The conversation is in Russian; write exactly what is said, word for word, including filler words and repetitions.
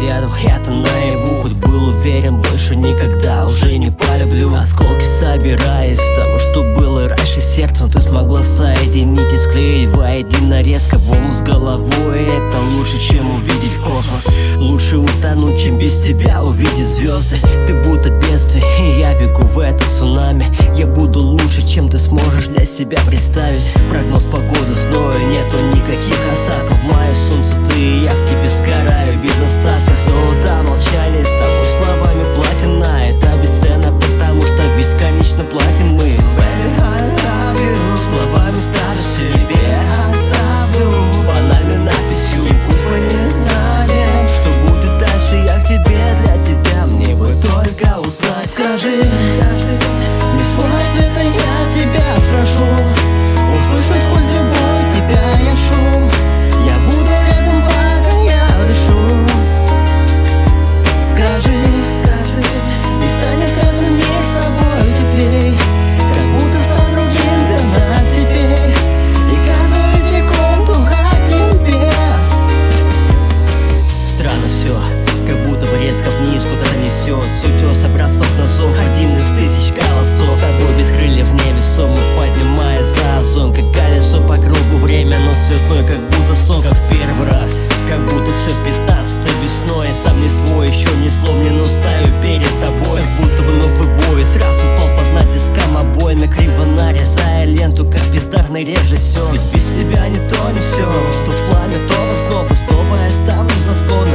рядом, это наяву. Хоть был уверен, больше никогда уже не полюблю. Осколки собирая из того, что было раньше сердцем, ты смогла соединить и склеить воедино резко волну с головой. Это лучше, чем увидеть космос. Лучше утонуть, чем без тебя увидеть звезды. Ты будто бедствие, и я бегу в это цунами. Я буду лучше, чем ты сможешь для себя представить. Прогноз погоды злой, нету никаких осадков. В мае солнце ты и я в тебе сгораю без остатка. Золото молчание с тобой словами платина. Это бесценно, потому что бесконечно платим мы. Baby, I love you. Словами статусе тебе оставлю банальной надписью. И пусть мы не знаем, что будет дальше, я к тебе, для тебя мне бы только узнать. Скажи, не свой ответ, а я тебя спрошу. Услышу сквозь любой тебя я шум. Я буду рядом, пока я дышу. Скажи, скажи, и станет сразу мир с собой теплей. Как будто стал другим для нас теперь. И каждую секунду хотим тебе. Странно все, как будто бы резко вниз куда-то несет. С утеса бросок на зов, один из тысяч голосов. С тобой без крыльев невесомый, поднимая за озон. Как колесо по кругу, время, но цветной, как будто сон. Как в первый раз, как будто все пятнадцатой весной. Я сам не свой, еще не сломлен, но стою перед тобой. Как будто бы новый бой, сразу упал под натиском обоими. Криво нарезая ленту, как бездарный режиссер. Ведь без тебя не то не все, то в пламя, то в основу. Снова я ставлю заслон.